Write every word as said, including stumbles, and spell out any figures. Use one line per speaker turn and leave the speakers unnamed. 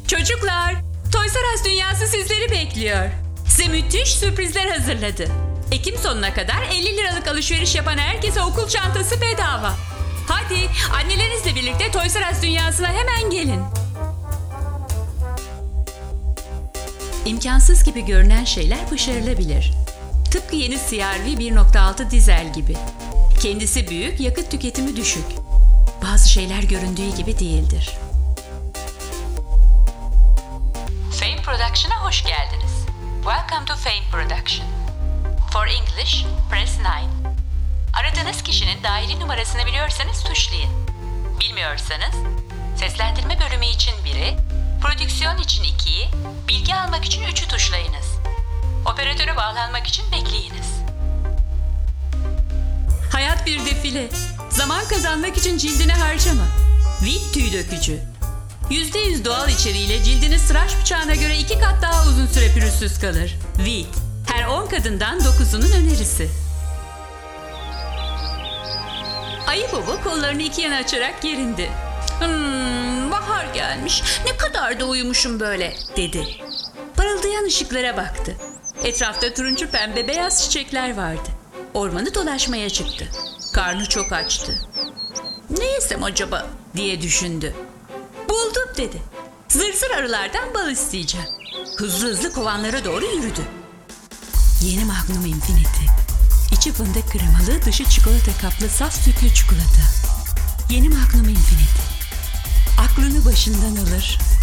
Çocuklar, Toys R Us dünyası sizleri bekliyor. Size müthiş sürprizler hazırladı. Ekim sonuna kadar elli liralık alışveriş yapan herkese okul çantası bedava. Hadi annelerinizle birlikte Toys R Us dünyasına hemen gelin. İmkansız gibi görünen şeyler başarılabilir. Tıpkı yeni C R V bir nokta altı dizel gibi. Kendisi büyük, yakıt tüketimi düşük. Bazı şeyler göründüğü gibi değildir. Fame Production'a hoş geldiniz. Welcome to Fame Production. For English, press nine. Aradığınız kişinin dahili numarasını biliyorsanız tuşlayın. Bilmiyorsanız, seslendirme bölümü için biri, prodüksiyon için ikiyi, bilgi almak için üçü tuşlayınız. Operatöre bağlanmak için bekleyiniz. Hayat bir defile. Zaman kazanmak için cildini harcama. Veet tüy dökücü. yüzde yüz doğal içeriğiyle cildiniz tıraş bıçağına göre iki kat daha uzun süre pürüzsüz kalır. Veet, her on kadından dokuzunun önerisi. Ayı baba kollarını iki yana açarak gerindi. Hmm, bahar gelmiş. Ne kadar da uyumuşum böyle, dedi. Parıldayan ışıklara baktı. Etrafta turuncu pembe beyaz çiçekler vardı. Ormanı dolaşmaya çıktı. Karnı çok açtı. Ne yesem acaba diye düşündü. Buldum dedi. Zır zır arılardan bal isteyeceğim. Hızlı hızlı kovanlara doğru yürüdü. Yeni Magnum Infinity. İçi fındık kremalı, dışı çikolata kaplı saf sütlü çikolata. Yeni Magnum Infinity. Aklını başından alır.